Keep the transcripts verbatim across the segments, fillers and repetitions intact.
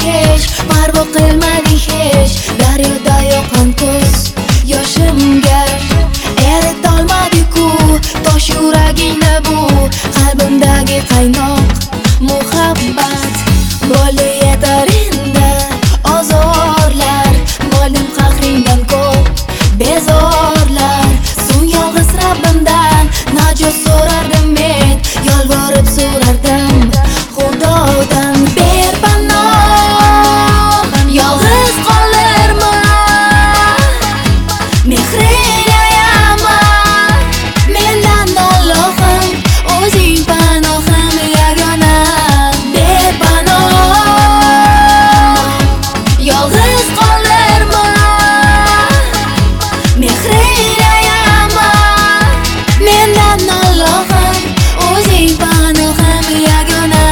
kech, parvo qilmading hech. Daryoda yoqqan kuz yoshimga eritolmadi-ku tosh yuragingni bu qalbimdagi qaynoq muhabbat. Bo'ldi yetar endi ozorlar, bo'ldim qahringdan ko'p bezorlar. So'ng yolg'iz Rabbimdan najot so'rardim men, yolvorib so'rardim Xudodan ber panoh. Yolg'iz qolarman, mehringayman mendan Allohim, o'zing panohim yagona. Ber panoh, yolg'iz qolarman, mehringayman mendan Allohim, o'zing panohim yagona.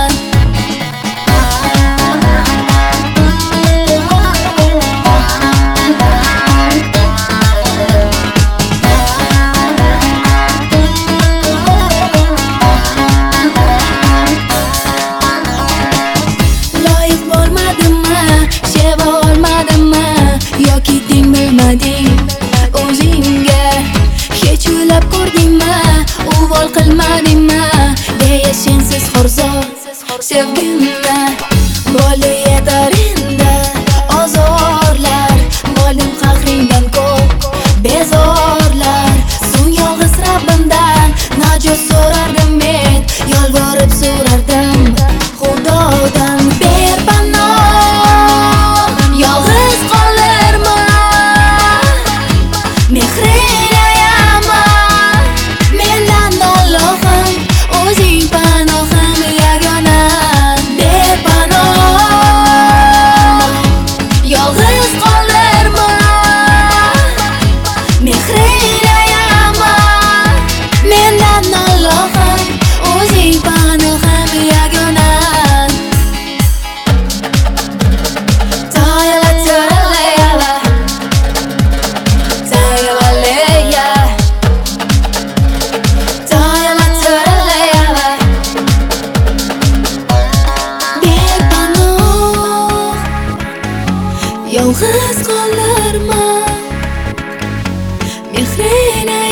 Loyiq bo'lmadimmi, seva olmadimmi, yoki deng bilmading o'zingga? Hech o'ylab ko'rdingmi, uvol qilmadingmi, deya sensiz xo'rzor sevdimmi? Bo'ldi yetar endi ozorlar, bo'ldim qahringdan ko'p bezorlar. So'ng yolg'iz Rabbimdan najot so'rardim men, yolvorib so'rardim Xudodan ber panoh. Yolg'iz qolarman, mehringayman mendan Allohim, o'zing panohim yagona. Ber panoh, yolg'iz qolarman, mehringayman mendan Allohim, o'zing panohim yagona. Tayala tayala, tayala tayala tayala. Ber panoh, yolg'iz qolarman,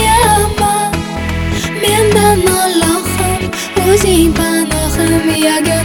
mehringayman mendan Allohim, o'zing panohim yagona.